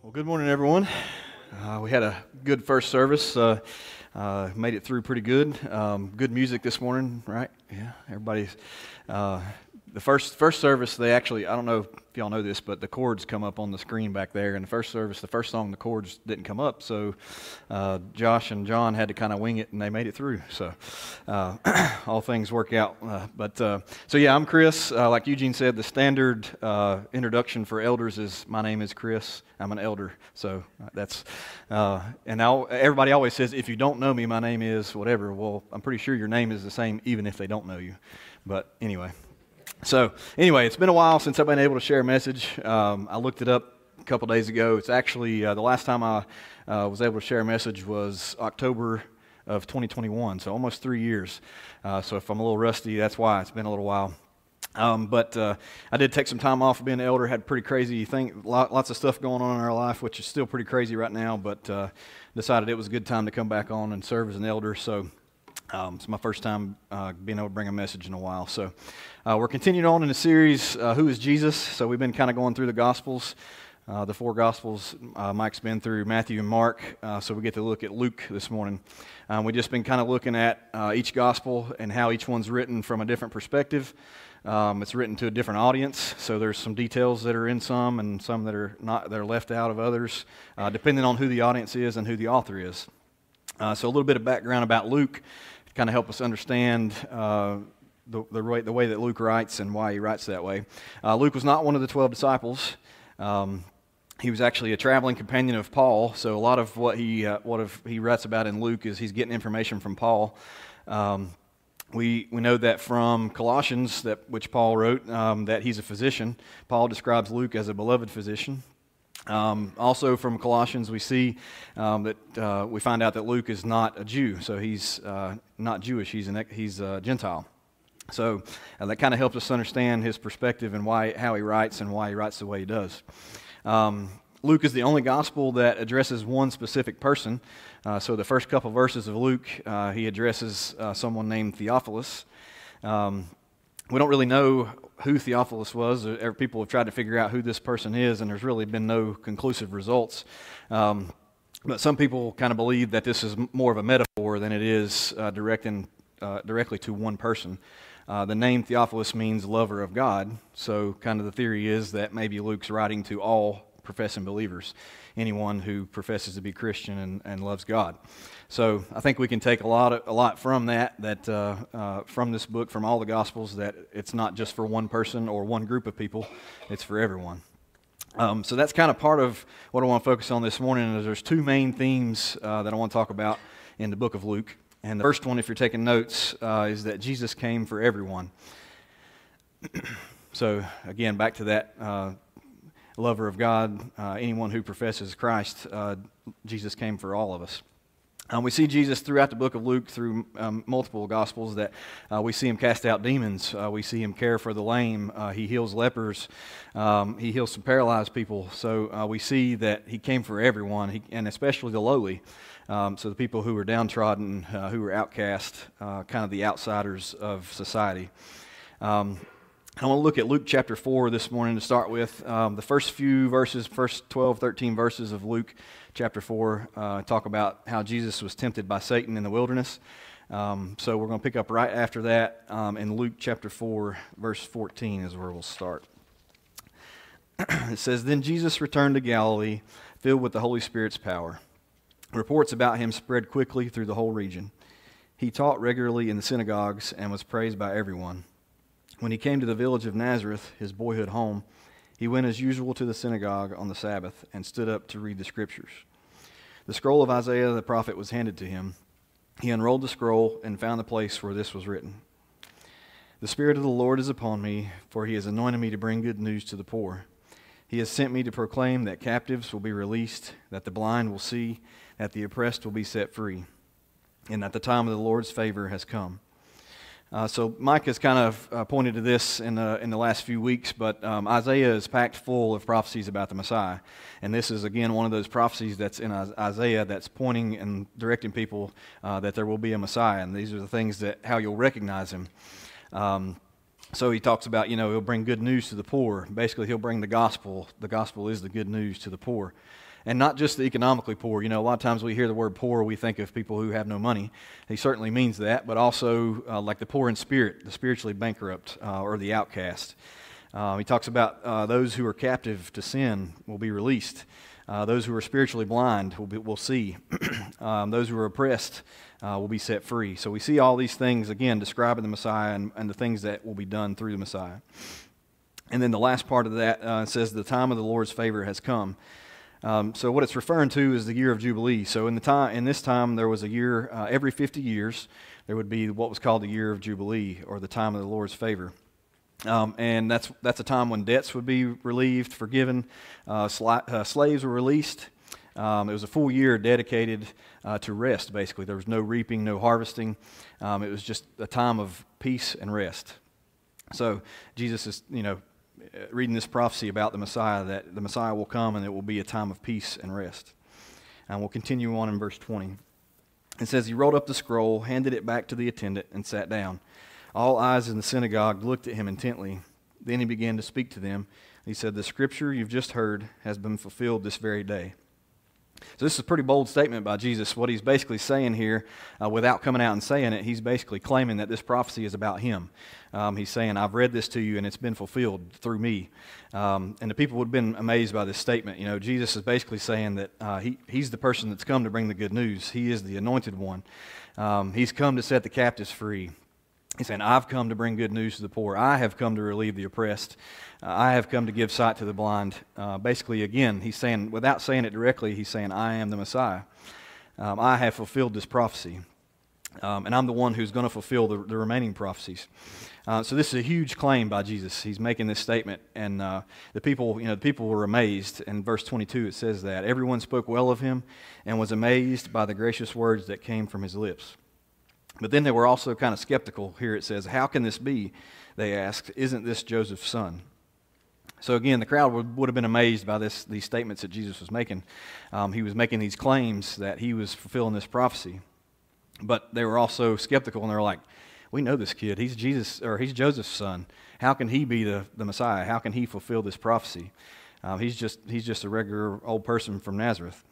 Well, good morning, everyone. We had a good first service. Made it through pretty good. Good music this morning, right? Yeah, everybody's. The first service, they actually, I don't know if y'all know this, but the chords come up on the screen back there. In the first service, the first song, the chords didn't come up, so Josh and John had to kind of wing it, and they made it through. So all things work out. So yeah, I'm Chris. Like Eugene said, the standard introduction for elders is, my name is Chris. I'm an elder. So that's, and now everybody always says, if you don't know me, my name is whatever. Well, I'm pretty sure your name is the same, even if they don't know you. But anyway. So anyway, it's been a while since I've been able to share a message. I looked it up a couple days ago. It's actually the last time I was able to share a message was October of 2021, so almost 3 years. So if I'm a little rusty, that's why. It's been a little while. But I did take some time off of being an elder. Had pretty crazy thing, lots of stuff going on in our life, which is still pretty crazy right now. But decided it was a good time to come back on and serve as an elder. So it's my first time being able to bring a message in a while. So we're continuing on in the series, Who is Jesus? So we've been kind of going through the Gospels, the four Gospels. Mike's been through Matthew and Mark, so we get to look at Luke this morning. We've just been kind of looking at each Gospel and how each one's written from a different perspective. It's written to a different audience, so there's some details that are in some and some that are not, that are left out of others, depending on who the audience is and who the author is. So a little bit of background about Luke to kind of help us understand the way that Luke writes and why he writes that way. Luke was not one of the 12 disciples. He was actually a traveling companion of Paul. So a lot of what he writes about in Luke is he's getting information from Paul. We know that from Colossians, which Paul wrote, that he's a physician. Paul describes Luke as a beloved physician. Also from Colossians, we see that we find out that Luke is not a Jew, so he's not Jewish. He's a Gentile. So that kind of helps us understand his perspective and how he writes and why he writes the way he does. Luke is the only gospel that addresses one specific person. So the first couple verses of Luke, he addresses someone named Theophilus. We don't really know who Theophilus was. People have tried to figure out who this person is, and there's really been no conclusive results. But some people kind of believe that this is more of a metaphor than it is directly to one person. The name Theophilus means lover of God, so kind of the theory is that maybe Luke's writing to all professing believers, anyone who professes to be Christian and loves God. So I think we can take a lot from that from this book, from all the Gospels, that it's not just for one person or one group of people, it's for everyone. So that's kind of part of what I want to focus on this morning. Is there's two main themes that I want to talk about in the book of Luke. And the first one, if you're taking notes, is that Jesus came for everyone. So again, back to that lover of God, anyone who professes Christ, Jesus came for all of us. We see Jesus throughout the book of Luke, through multiple Gospels, that we see him cast out demons. We see him care for the lame. He heals lepers. He heals some paralyzed people. So we see that he came for everyone, and especially the lowly. So the people who were downtrodden, who were outcast, kind of the outsiders of society. I want to look at Luke chapter 4 this morning to start with. The first few verses, first 12, 13 verses of Luke chapter 4 talk about how Jesus was tempted by Satan in the wilderness. So we're going to pick up right after that in Luke chapter 4, verse 14 is where we'll start. It says, "Then Jesus returned to Galilee, filled with the Holy Spirit's power. Reports about him spread quickly through the whole region. He taught regularly in the synagogues and was praised by everyone. When he came to the village of Nazareth, his boyhood home, he went as usual to the synagogue on the Sabbath and stood up to read the Scriptures. The scroll of Isaiah the prophet was handed to him. He unrolled the scroll and found the place where this was written. 'The Spirit of the Lord is upon me, for he has anointed me to bring good news to the poor. He has sent me to proclaim that captives will be released, that the blind will see, that the oppressed will be set free, and that the time of the Lord's favor has come.'" So Mike has kind of pointed to this in the last few weeks, but Isaiah is packed full of prophecies about the Messiah. And this is, again, one of those prophecies that's in Isaiah that's pointing and directing people that there will be a Messiah. And these are the things that how you'll recognize him. So he talks about, he'll bring good news to the poor. Basically, he'll bring the gospel. The gospel is the good news to the poor. And not just the economically poor. A lot of times we hear the word poor, we think of people who have no money. He certainly means that, but also like the poor in spirit, the spiritually bankrupt, or the outcast. He talks about those who are captive to sin will be released. Those who are spiritually blind will see. Those who are oppressed will be set free. So we see all these things, again, describing the Messiah and the things that will be done through the Messiah. And then the last part of that says, the time of the Lord's favor has come. So what it's referring to is the year of Jubilee. So in this time, there was a year, every 50 years, there would be what was called the year of Jubilee, or the time of the Lord's favor. And that's a time when debts would be relieved, forgiven, slaves were released. It was a full year dedicated to rest, basically. There was no reaping, no harvesting. It was just a time of peace and rest. So Jesus is, reading this prophecy about the Messiah, that the Messiah will come and it will be a time of peace and rest. And we'll continue on in verse 20. It says, he rolled up the scroll, handed it back to the attendant, and sat down. All eyes in the synagogue looked at him intently. Then he began to speak to them. He said, the scripture you've just heard has been fulfilled this very day. So this is a pretty bold statement by Jesus. What he's basically saying here, without coming out and saying it, he's basically claiming that this prophecy is about him. He's saying, I've read this to you and it's been fulfilled through me. And the people would have been amazed by this statement. Jesus is basically saying that he's the person that's come to bring the good news. He is the anointed one. He's come to set the captives free. He's saying, I've come to bring good news to the poor. I have come to relieve the oppressed. I have come to give sight to the blind. Basically, again, he's saying, without saying it directly, he's saying, I am the Messiah. I have fulfilled this prophecy. And I'm the one who's going to fulfill the remaining prophecies. So this is a huge claim by Jesus. He's making this statement. And the people were amazed. In verse 22, it says that everyone spoke well of him and was amazed by the gracious words that came from his lips. But then they were also kind of skeptical. Here it says, how can this be? They asked, isn't this Joseph's son? So again, the crowd would have been amazed by these statements that Jesus was making. He was making these claims that he was fulfilling this prophecy. But they were also skeptical, and they were like, we know this kid. He's Joseph's son. How can he be the Messiah? How can he fulfill this prophecy? He's just a regular old person from Nazareth.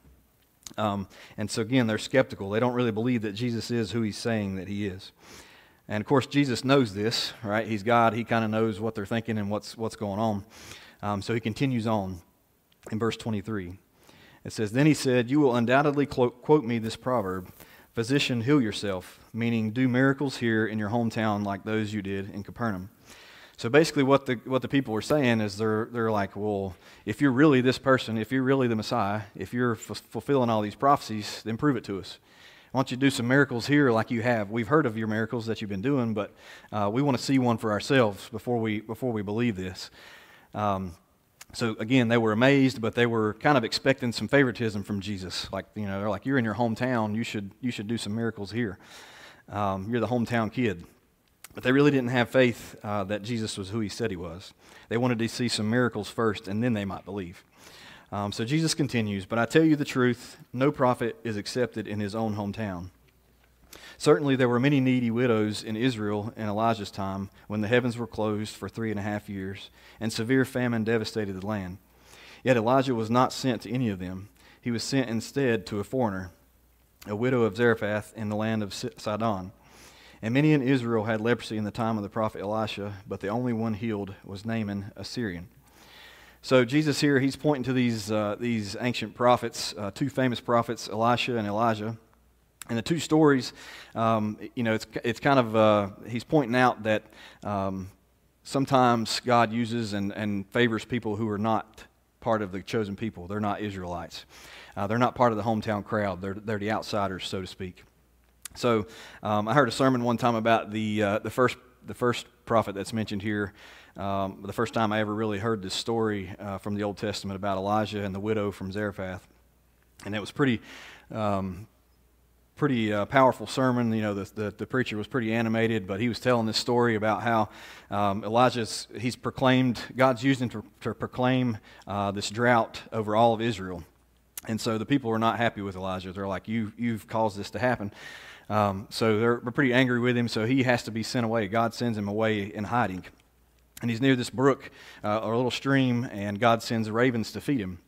And so again, they're skeptical. They don't really believe that Jesus is who he's saying that he is. And of course, Jesus knows this, right? He's God. He kind of knows what they're thinking and what's going on. So he continues on in verse 23. It says, then he said, you will undoubtedly quote me this proverb, physician, heal yourself, meaning do miracles here in your hometown like those you did in Capernaum. So basically what the people were saying is they're like, well, if you're really this person, if you're really the Messiah, if you're fulfilling all these prophecies, then prove it to us. Why don't you do some miracles here like you have? We've heard of your miracles that you've been doing, but we want to see one for ourselves before we believe this. So again, they were amazed, but they were kind of expecting some favoritism from Jesus. Like, they're like, you're in your hometown, you should do some miracles here. You're the hometown kid. But they really didn't have faith that Jesus was who he said he was. They wanted to see some miracles first, and then they might believe. So Jesus continues, but I tell you the truth, no prophet is accepted in his own hometown. Certainly there were many needy widows in Israel in Elijah's time when the heavens were closed for 3.5 years, and severe famine devastated the land. Yet Elijah was not sent to any of them. He was sent instead to a foreigner, a widow of Zarephath in the land of Sidon. And many in Israel had leprosy in the time of the prophet Elisha, but the only one healed was Naaman, a Syrian. So Jesus here, he's pointing to these ancient prophets, two famous prophets, Elisha and Elijah. And the two stories, it's kind of, he's pointing out that sometimes God uses and favors people who are not part of the chosen people. They're not Israelites. They're not part of the hometown crowd. They're the outsiders, so to speak. So I heard a sermon one time about the first prophet that's mentioned here. The first time I ever really heard this story from the Old Testament about Elijah and the widow from Zarephath, and it was pretty powerful sermon. The preacher was pretty animated, but he was telling this story about how he's proclaimed, God's used him to proclaim this drought over all of Israel. And so the people were not happy with Elijah. They're like, you've caused this to happen. So they're pretty angry with him, so he has to be sent away. God sends him away in hiding. And he's near this brook or a little stream, and God sends ravens to feed him.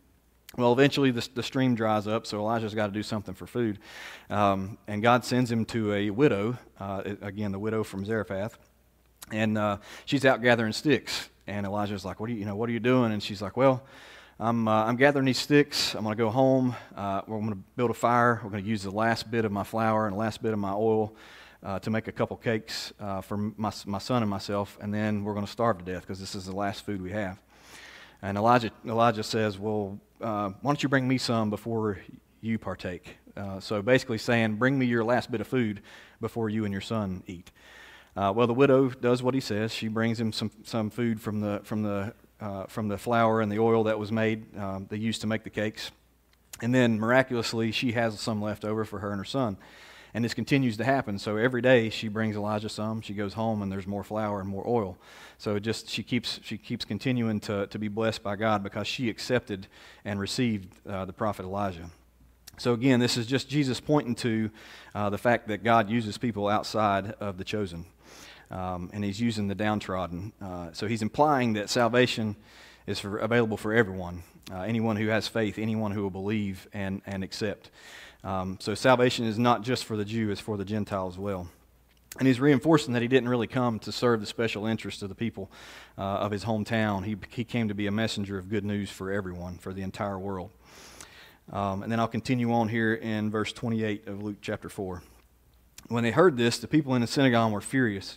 Well, eventually the stream dries up, so Elijah's got to do something for food. And God sends him to a widow, again, the widow from Zarephath. And she's out gathering sticks. And Elijah's like, what are you doing? And she's like, well, I'm gathering these sticks. I'm going to go home. We're going to build a fire. We're going to use the last bit of my flour and the last bit of my oil to make a couple cakes for my son and myself. And then we're going to starve to death because this is the last food we have. And Elijah says, well, why don't you bring me some before you partake? So basically saying, bring me your last bit of food before you and your son eat. Well, the widow does what he says. She brings him some food from the flour and the oil that was made, they used to make the cakes. And then miraculously, she has some left over for her and her son. And this continues to happen. So every day she brings Elijah some. She goes home and there's more flour and more oil. So she keeps continuing to be blessed by God because she accepted and received the prophet Elijah. So again, this is just Jesus pointing to the fact that God uses people outside of the chosen. And he's using the downtrodden. So he's implying that salvation is available for everyone, anyone who has faith, anyone who will believe and accept. So salvation is not just for the Jew, it's for the Gentile as well. And he's reinforcing that he didn't really come to serve the special interests of the people of his hometown. He came to be a messenger of good news for everyone, for the entire world. And then I'll continue on here in verse 28 of Luke chapter 4. When they heard this, the people in the synagogue were furious.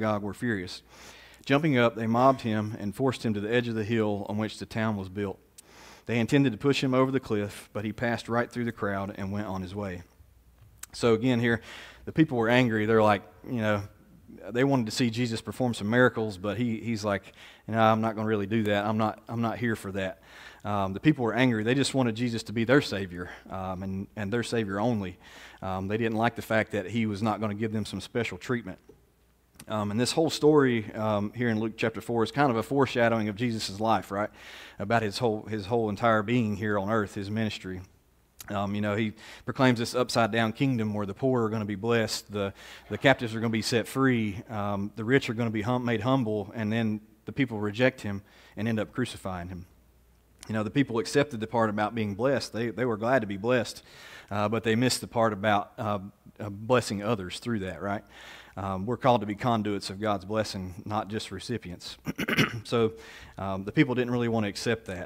Jumping up, they mobbed him and forced him to the edge of the hill on which the town was built. They intended to push him over the cliff, but he passed right through the crowd and went on his way. So again here, the people were angry. They're like, they wanted to see Jesus perform some miracles, but he's like, I'm not going to really do that. I'm not here for that. The people were angry. They just wanted Jesus to be their Savior, and their Savior only. They didn't like the fact that he was not going to give them some special treatment. And this whole story here in Luke chapter 4 is kind of a foreshadowing of Jesus' life, right? About his whole entire being here on earth, his ministry. He proclaims this upside-down kingdom where the poor are going to be blessed, the captives are going to be set free, the rich are going to be made humble, and then the people reject him and end up crucifying him. The people accepted the part about being blessed. They were glad to be blessed, but they missed the part about blessing others through that, right? We're called to be conduits of God's blessing, not just recipients. So the people didn't really want to accept that.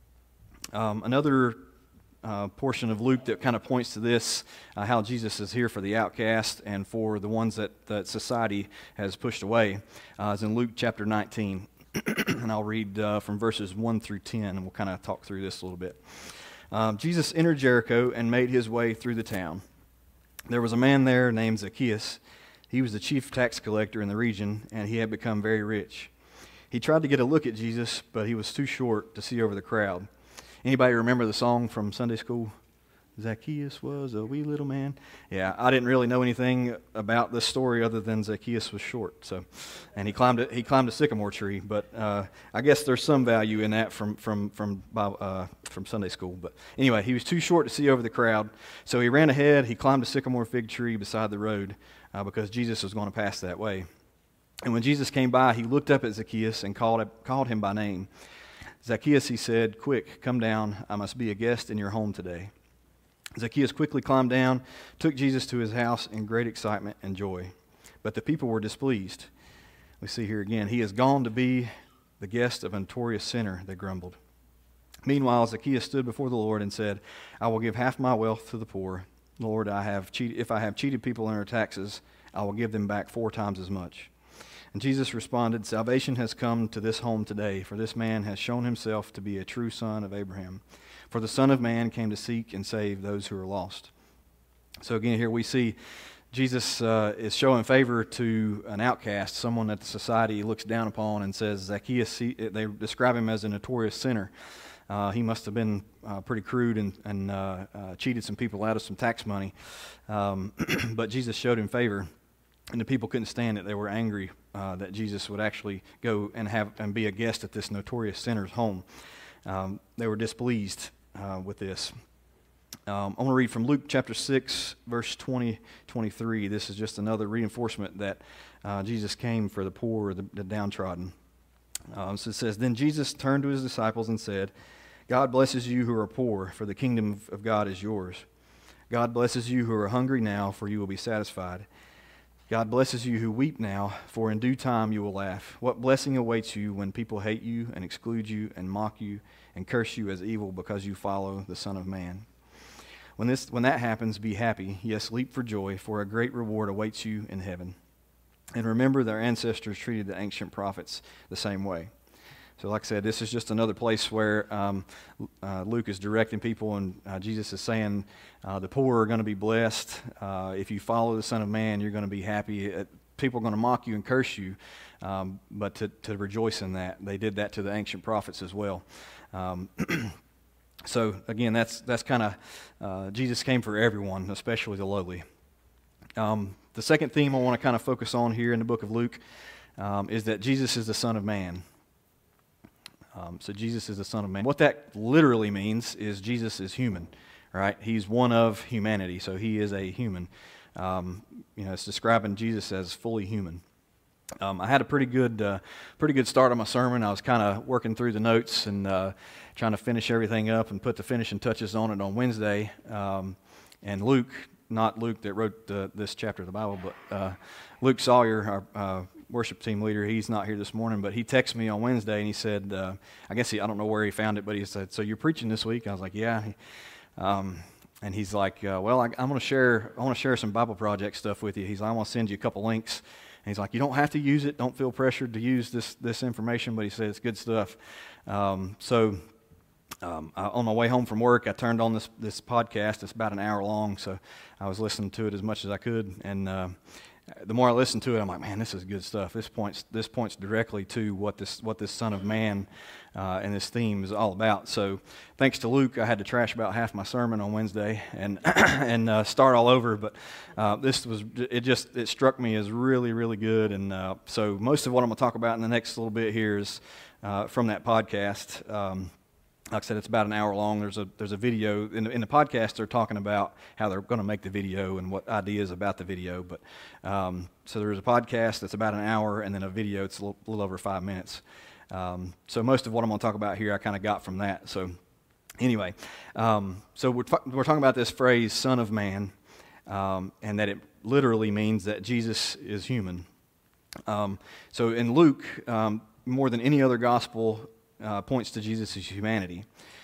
Another portion of Luke that kind of points to this, how Jesus is here for the outcast and for the ones that society has pushed away, is in Luke chapter 19. And I'll read from verses 1 through 10, and we'll kind of talk through this a little bit. Jesus entered Jericho and made his way through the town. There was a man there named Zacchaeus. He was the chief tax collector in the region, and he had become very rich. He tried to get a look at Jesus, but he was too short to see over the crowd. Anybody remember the song from Sunday school? Zacchaeus was a wee little man. Yeah, I didn't really know anything about this story other than Zacchaeus was short. And he climbed a sycamore tree. But I guess there's some value in that from Sunday school. But anyway, he was too short to see over the crowd, so he ran ahead. He climbed a sycamore fig tree beside the road because Jesus was going to pass that way. And when Jesus came by, he looked up at Zacchaeus and called him by name. Zacchaeus, he said, "Quick, come down. I must be a guest in your home today." Zacchaeus quickly climbed down, took Jesus to his house in great excitement and joy. But the people were displeased. We see here again, "He has gone to be the guest of a notorious sinner," they grumbled. Meanwhile, Zacchaeus stood before the Lord and said, "I will give half my wealth to the poor. Lord, if I have cheated people in their taxes, I will give them back 4 times as much." And Jesus responded, "Salvation has come to this home today, for this man has shown himself to be a true son of Abraham. For the Son of Man came to seek and save those who are lost." So again, here we see Jesus is showing favor to an outcast, someone that the society looks down upon, and says Zacchaeus, they describe him as a notorious sinner. He must have been pretty crude and cheated some people out of some tax money. But Jesus showed him favor, and the people couldn't stand it. They were angry that Jesus would actually go and be a guest at this notorious sinner's home. They were displeased with this. I want to read from Luke chapter 6, verse 23. This is just another reinforcement that Jesus came for the poor, the downtrodden. So it says, "Then Jesus turned to his disciples and said, God blesses you who are poor, for the kingdom of God is yours. God blesses you who are hungry now, for you will be satisfied. God blesses you who weep now, for in due time you will laugh. What blessing awaits you when people hate you and exclude you and mock you and curse you as evil because you follow the Son of Man. When that happens, be happy, yes, leap for joy, for a great reward awaits you in heaven. And remember, their ancestors treated the ancient prophets the same way. So like I said, this is just another place where Luke is directing people, and Jesus is saying the poor are going to be blessed. If you follow the Son of Man, you're going to be happy. People are going to mock you and curse you, but to rejoice in that. They did that to the ancient prophets as well. So again, that's kind of, Jesus came for everyone, especially the lowly. The second theme I want to kind of focus on here in the book of Luke is that Jesus is the Son of Man. So Jesus is the Son of Man. What that literally means is Jesus is human, right? He's one of humanity, so he is a human. It's describing Jesus as fully human. I had a pretty good start on my sermon. I was kind of working through the notes and trying to finish everything up and put the finishing touches on it on Wednesday. And Luke, not Luke that wrote this chapter of the Bible, but Luke Sawyer, our worship team leader, he's not here this morning, but he texted me on Wednesday and he said, I don't know where he found it, but he said, "So you're preaching this week?" I was like, "Yeah." And he's like, "Well, I want to share some Bible Project stuff with you." He's like, "I want to send you a couple links." And he's like, "You don't have to use it. Don't feel pressured to use this information," but he said it's good stuff. On my way home from work, I turned on this podcast. It's about an hour long, so I was listening to it as much as I could. And the more I listened to it, I'm like, man, this is good stuff. This points directly to what this Son of Man and this theme is all about. So thanks to Luke, I had to trash about half my sermon on Wednesday and start all over. But it struck me as really, really good. And so most of what I'm going to talk about in the next little bit here is from that podcast. Like I said, it's about an hour long. There's a video in the podcast. They're talking about how they're going to make the video and what ideas about the video. But so there's a podcast that's about an hour, and then a video. It's a little over 5 minutes. So most of what I'm going to talk about here, I kind of got from that. So anyway, so we're talking about this phrase "Son of Man," and that it literally means that Jesus is human. So in Luke, more than any other gospel, points to Jesus' humanity.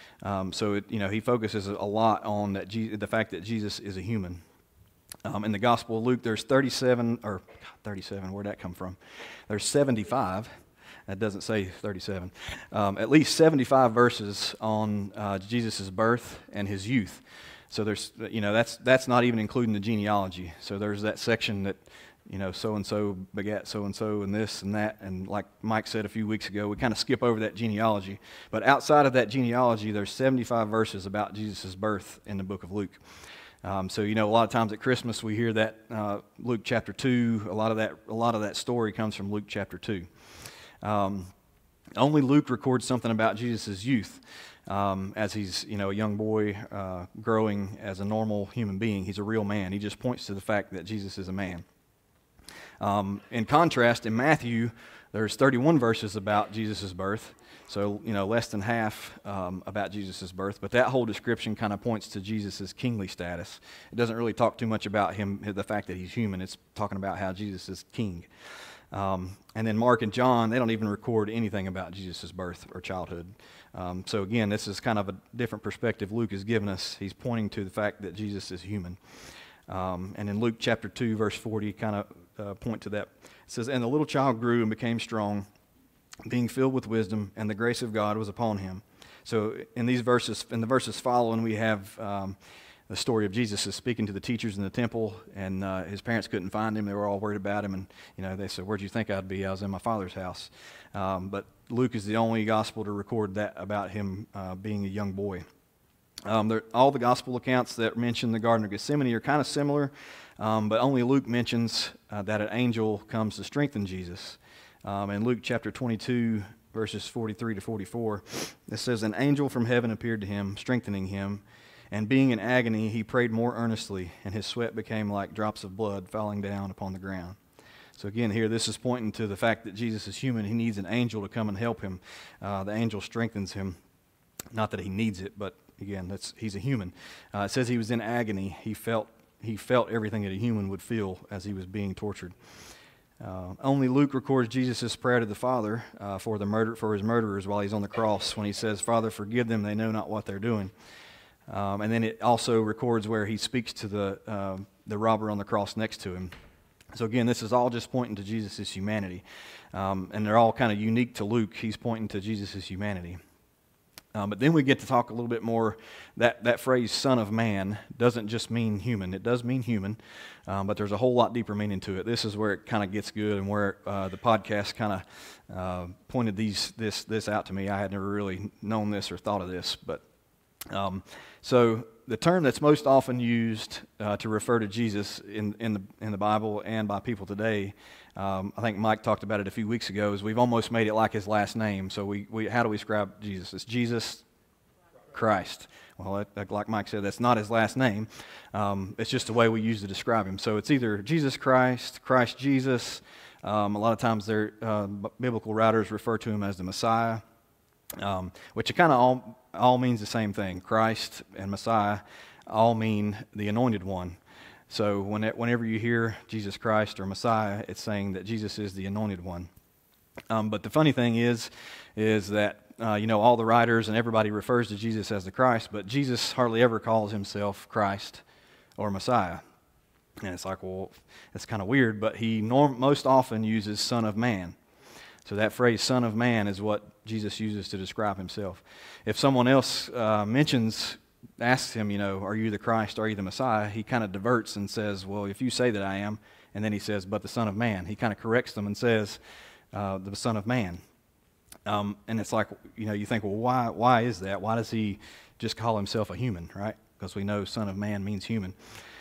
He focuses a lot on the fact that Jesus is a human. In the Gospel of Luke, there's 37, where'd that come from? There's 75, that doesn't say 37, at least 75 verses on Jesus' birth and his youth. So that's not even including the genealogy. So there's that section that, so-and-so begat so-and-so and this and that. And like Mike said a few weeks ago, we kind of skip over that genealogy. But outside of that genealogy, there's 75 verses about Jesus' birth in the book of Luke. A lot of times at Christmas we hear that Luke chapter 2, a lot of that story comes from Luke chapter 2. Only Luke records something about Jesus' youth. As he's, a young boy growing as a normal human being. He's a real man. He just points to the fact that Jesus is a man. In contrast, in Matthew, there's 31 verses about Jesus' birth, so less than half about Jesus' birth. But that whole description kind of points to Jesus' kingly status. It doesn't really talk too much about him, the fact that he's human. It's talking about how Jesus is king. And then Mark and John, they don't even record anything about Jesus' birth or childhood. So again, this is kind of a different perspective Luke is giving us. He's pointing to the fact that Jesus is human. And in Luke chapter 2, verse 40, kind of point to that. It says, "And the little child grew and became strong, being filled with wisdom, and the grace of God was upon him." So in the verses following, we have the story of Jesus is speaking to the teachers in the temple, and his parents couldn't find him. They were all worried about him, and they said, "Where'd you think I'd be? I was in my Father's house." But Luke is the only gospel to record that about him being a young boy. All the gospel accounts that mention the Garden of Gethsemane are kind of similar, but only Luke mentions that an angel comes to strengthen Jesus. In Luke chapter 22, verses 43 to 44, it says, "An angel from heaven appeared to him, strengthening him, and being in agony, he prayed more earnestly, and his sweat became like drops of blood falling down upon the ground." So again, here this is pointing to the fact that Jesus is human. He needs an angel to come and help him. The angel strengthens him. Not that he needs it, but again, he's a human. It says he was in agony. He felt everything that a human would feel as he was being tortured. Only Luke records Jesus' prayer to the Father for his murderers while he's on the cross, when he says, "Father, forgive them; they know not what they're doing." And then it also records where he speaks to the robber on the cross next to him. So again, this is all just pointing to Jesus' humanity, and they're all kind of unique to Luke. He's pointing to Jesus' humanity. But then we get to talk a little bit more. That phrase "Son of Man" doesn't just mean human. It does mean human, but there's a whole lot deeper meaning to it. This is where it kind of gets good, and where the podcast kind of pointed this out to me. I had never really known this or thought of this, but so the term that's most often used to refer to Jesus in the Bible and by people today, I think Mike talked about it a few weeks ago, is we've almost made it like his last name. So we how do we describe Jesus? It's Jesus Christ. Well, like Mike said, that's not his last name. It's just the way we use to describe him. So it's either Jesus Christ, Christ Jesus. A lot of times biblical writers refer to him as the Messiah, which it kind of all means the same thing. Christ and Messiah all mean the anointed one. So whenever you hear Jesus Christ or Messiah, it's saying that Jesus is the anointed one. But the funny thing is that all the writers and everybody refers to Jesus as the Christ, but Jesus hardly ever calls himself Christ or Messiah. And it's like, well, that's kind of weird, but he most often uses Son of Man. So that phrase, Son of Man, is what Jesus uses to describe himself. If someone else asks him, are you the Christ, are you the Messiah, he kind of diverts and says, well, if you say that I am, and then he says, but the Son of Man. He kind of corrects them and says, the Son of Man. And it's like, you think, well, why is that? Why does he just call himself a human, right? Because we know Son of Man means human.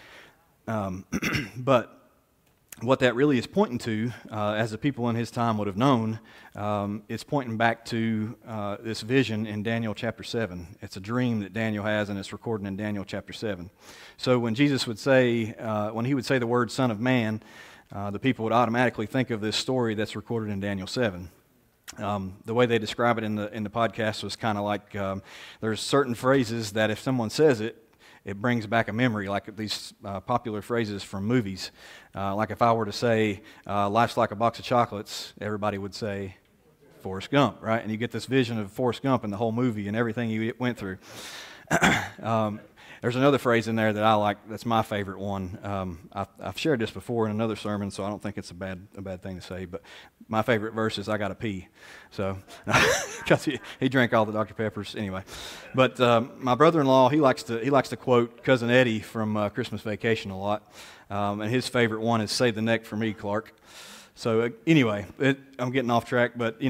But what that really is pointing to, as the people in his time would have known, it's pointing back to this vision in Daniel chapter 7. It's a dream that Daniel has, and it's recorded in Daniel chapter 7. So when Jesus would say, when he would say the word Son of Man, the people would automatically think of this story that's recorded in Daniel 7. The way they describe it in the podcast was kind of like there's certain phrases that if someone says it, it brings back a memory, like these popular phrases from movies. Like if I were to say, life's like a box of chocolates, everybody would say, Forrest Gump, right? And you get this vision of Forrest Gump and the whole movie and everything he went through. There's another phrase in there that I like, that's my favorite one. I've shared this before in another sermon, so I don't think it's a bad thing to say, but my favorite verse is, I gotta pee. So, because he drank all the Dr. Peppers anyway. But my brother-in-law, he likes to quote Cousin Eddie from Christmas Vacation a lot, and his favorite one is, "Save the neck for me, Clark." So anyway, I'm getting off track, but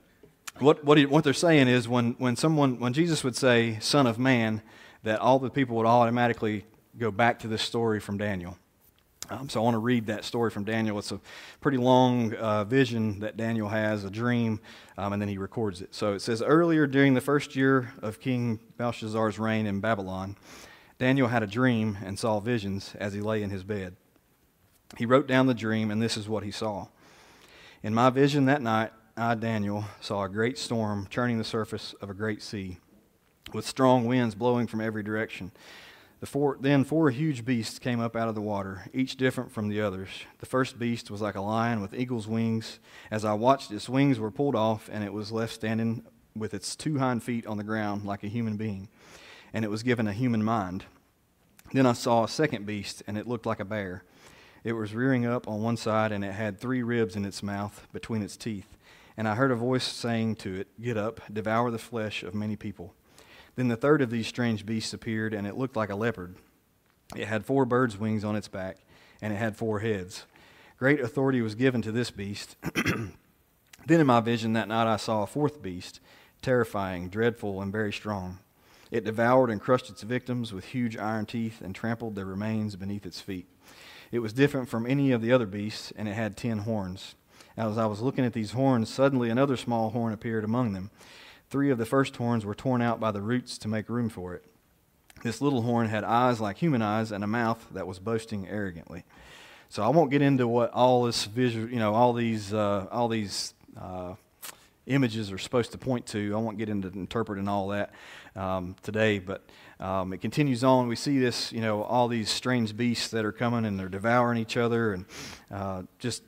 what they're saying is when Jesus would say Son of Man, that all the people would automatically go back to this story from Daniel. So I want to read that story from Daniel. It's a pretty long vision that Daniel has, a dream, and then he records it. So it says, earlier during the first year of King Belshazzar's reign in Babylon, Daniel had a dream and saw visions as he lay in his bed. He wrote down the dream, and this is what he saw. In my vision that night, I, Daniel, saw a great storm churning the surface of a great sea, with strong winds blowing from every direction. Then four huge beasts came up out of the water, each different from the others. The first beast was like a lion with eagle's wings. As I watched, its wings were pulled off, and it was left standing with its two hind feet on the ground like a human being, and it was given a human mind. Then I saw a second beast, and it looked like a bear. It was rearing up on one side, and it had 3 ribs in its mouth between its teeth. And I heard a voice saying to it, "Get up, devour the flesh of many people." Then the third of these strange beasts appeared, and it looked like a leopard. It had 4 birds' wings on its back, and it had 4 heads. Great authority was given to this beast. Then in my vision that night I saw a 4th beast, terrifying, dreadful, and very strong. It devoured and crushed its victims with huge iron teeth and trampled their remains beneath its feet. It was different from any of the other beasts, and it had 10 horns. As I was looking at these horns, suddenly another small horn appeared among them. 3 of the first horns were torn out by the roots to make room for it. This little horn had eyes like human eyes and a mouth that was boasting arrogantly. So I won't get into what all this visual, all these images are supposed to point to. I won't get into interpreting all that today, but it continues on. We see this, all these strange beasts that are coming and they're devouring each other, and just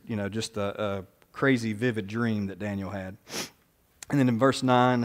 a crazy, vivid dream that Daniel had. And then in verses 9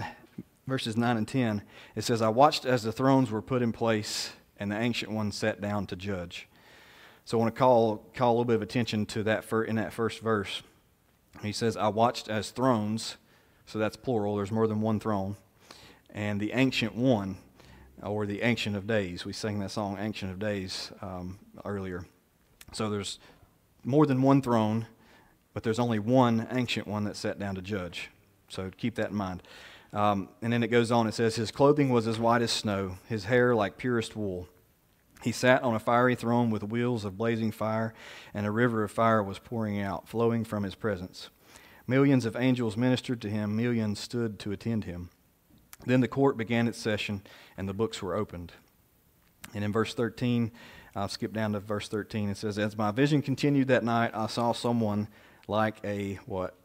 and 10, it says, I watched as the thrones were put in place and the Ancient One sat down to judge. So I want to call a little bit of attention to that in that first verse. He says, I watched as thrones, so that's plural, there's more than one throne, and the Ancient One, or the Ancient of Days. We sang that song, Ancient of Days, earlier. So there's more than one throne, but there's only one Ancient One that sat down to judge. So keep that in mind. And then it goes on, it says, his clothing was as white as snow, his hair like purest wool. He sat on a fiery throne with wheels of blazing fire, and a river of fire was pouring out, flowing from his presence. Millions of angels ministered to him, millions stood to attend him. Then the court began its session, and the books were opened. And in verse 13, I'll skip down to verse 13, it says, as my vision continued that night, I saw someone like a, what?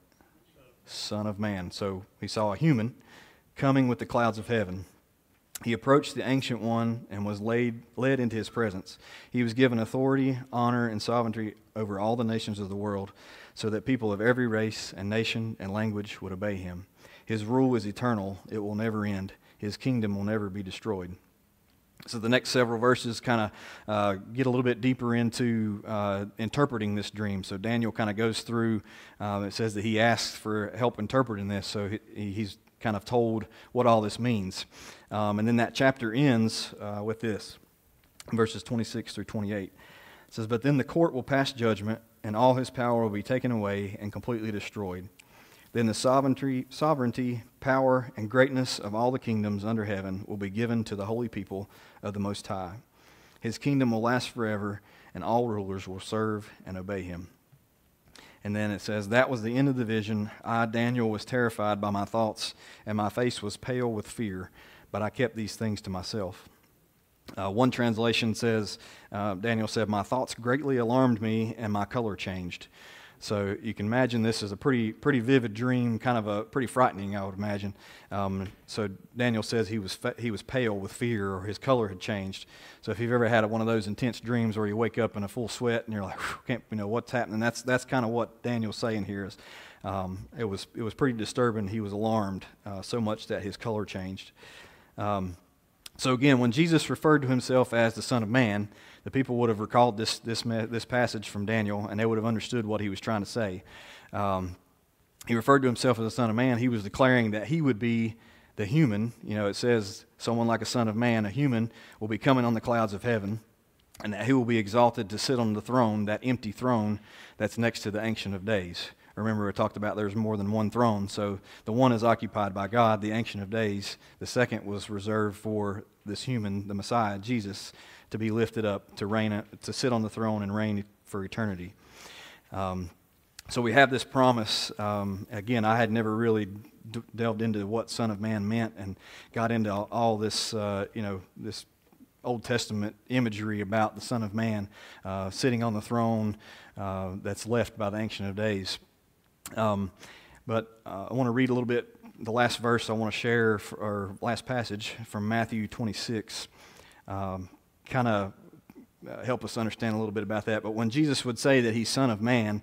Son of Man. So he saw a human coming with the clouds of heaven. He approached the Ancient One and was led into his presence. He was given authority, honor, and sovereignty over all the nations of the world, so that people of every race and nation and language would obey him. His rule is eternal. It will never end. His kingdom will never be destroyed. So the next several verses kind of get a little bit deeper into interpreting this dream. So Daniel kind of goes through, it says that he asks for help interpreting this, so he's kind of told what all this means. And then that chapter ends with this, verses 26 through 28. It says, but then the court will pass judgment, and all his power will be taken away and completely destroyed. Then the sovereignty, power, and greatness of all the kingdoms under heaven will be given to the holy people of the Most High. His kingdom will last forever, and all rulers will serve and obey him. And then it says, that was the end of the vision. I, Daniel, was terrified by my thoughts, and my face was pale with fear, but I kept these things to myself. One translation says, Daniel said, my thoughts greatly alarmed me, and my color changed. So you can imagine this is a pretty vivid dream, kind of a pretty frightening, I would imagine. So Daniel says he was pale with fear, or his color had changed. So if you've ever had one of those intense dreams where you wake up in a full sweat and you're like, can't, what's happening? That's kind of what Daniel's saying here. Is it was pretty disturbing. He was alarmed so much that his color changed. So again, when Jesus referred to himself as the Son of Man, the people would have recalled this passage from Daniel, and they would have understood what he was trying to say. He referred to himself as the Son of Man. He was declaring that he would be the human. It says someone like a Son of Man, a human, will be coming on the clouds of heaven, and that he will be exalted to sit on the throne, that empty throne that's next to the Ancient of Days. Remember, we talked about there's more than one throne. So the one is occupied by God, the Ancient of Days. The second was reserved for this human, the Messiah, Jesus, to be lifted up, to reign, to sit on the throne and reign for eternity. So we have this promise. Again, I had never really delved into what Son of Man meant, and got into all this, this Old Testament imagery about the Son of Man sitting on the throne that's left by the Ancient of Days. But I want to read a little bit, the last verse I want to share, or last passage from Matthew 26, kind of help us understand a little bit about that. But when Jesus would say that he's Son of Man,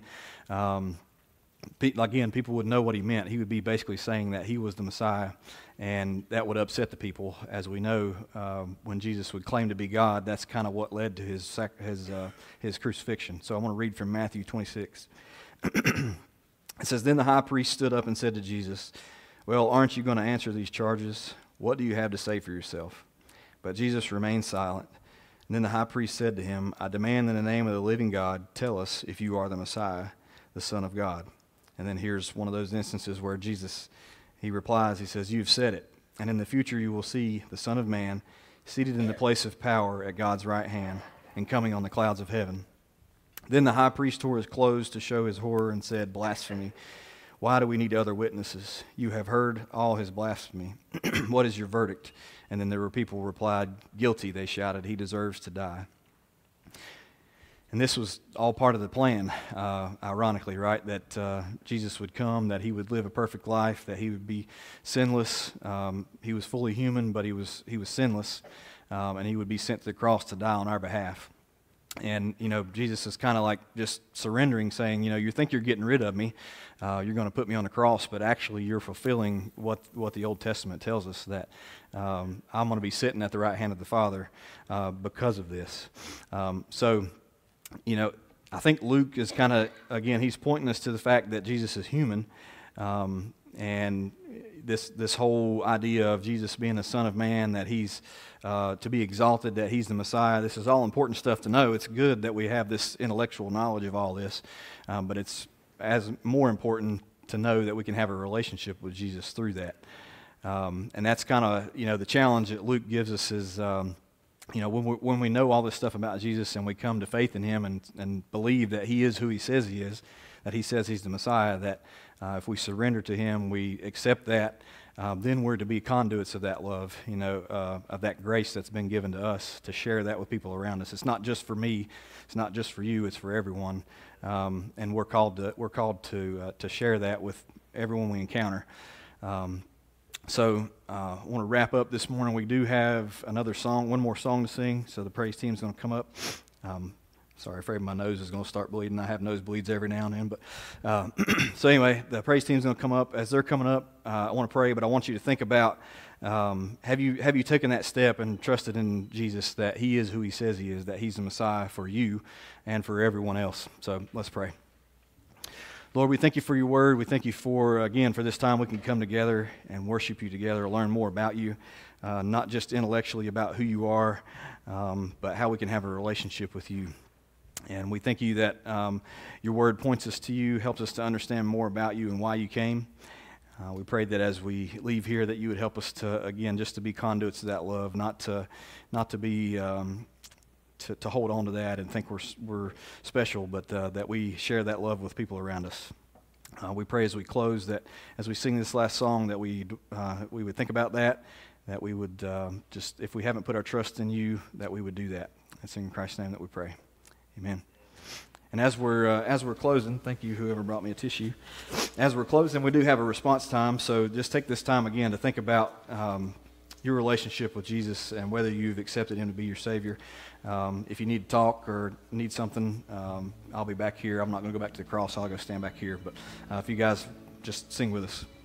again, people would know what he meant. He would be basically saying that he was the Messiah, and that would upset the people. As we know, when Jesus would claim to be God, that's kind of what led to his crucifixion. So I want to read from Matthew 26. It says, then the high priest stood up and said to Jesus, well, aren't you going to answer these charges? What do you have to say for yourself? But Jesus remained silent. And then the high priest said to him, I demand in the name of the living God, tell us if you are the Messiah, the Son of God. And then here's one of those instances where Jesus, he replies, he says, you've said it. And in the future you will see the Son of Man seated in the place of power at God's right hand and coming on the clouds of heaven. Then the high priest tore his clothes to show his horror and said, blasphemy. Why do we need other witnesses? You have heard all his blasphemy. What is your verdict? And then there were people who replied, guilty, they shouted. He deserves to die. And this was all part of the plan, ironically, right? That Jesus would come, that he would live a perfect life, that he would be sinless. He was fully human, but he was sinless, and he would be sent to the cross to die on our behalf. And, Jesus is kind of like just surrendering, saying, you think you're getting rid of me, you're going to put me on the cross, but actually you're fulfilling what the Old Testament tells us, that I'm going to be sitting at the right hand of the Father because of this. I think Luke is kind of, again, he's pointing us to the fact that Jesus is human, and this whole idea of Jesus being the Son of Man, that he's to be exalted, that he's the Messiah. This is all important stuff to know. It's good that we have this intellectual knowledge of all this, but it's as more important to know that we can have a relationship with Jesus through that. And that's kind of, the challenge that Luke gives us is, when we know all this stuff about Jesus and we come to faith in him and believe that he is who he says he is, that he says he's the Messiah, that if we surrender to him, we accept that, then we're to be conduits of that love, of that grace that's been given to us, to share that with people around us. It's not just for me, it's not just for you, it's for everyone, and we're called to share that with everyone we encounter. So I want to wrap up this morning. We do have one more song to sing, so the praise team's going to come up. Sorry, afraid my nose is going to start bleeding. I have nosebleeds every now and then. But so anyway, the praise team's going to come up. As they're coming up, I want to pray, but I want you to think about, have you taken that step and trusted in Jesus, that he is who he says he is, that he's the Messiah for you and for everyone else. So let's pray. Lord, we thank you for your word. We thank you for this time we can come together and worship you together, learn more about you, not just intellectually about who you are, but how we can have a relationship with you. And we thank you that your word points us to you, helps us to understand more about you and why you came. We pray that as we leave here that you would help us to, again, just to be conduits of that love, not to be... To hold on to that and think we're special, but that we share that love with people around us. We pray as we close that as we sing this last song that we would think about that we would just, if we haven't put our trust in you, that we would do that. It's in Christ's name that we pray. Amen. And as we're closing, thank you whoever brought me a tissue. As we're closing, we do have a response time, so just take this time again to think about your relationship with Jesus and whether you've accepted him to be your Savior. If you need to talk or need something, I'll be back here. I'm not going to go back to the cross. I'll go stand back here. But if you guys just sing with us.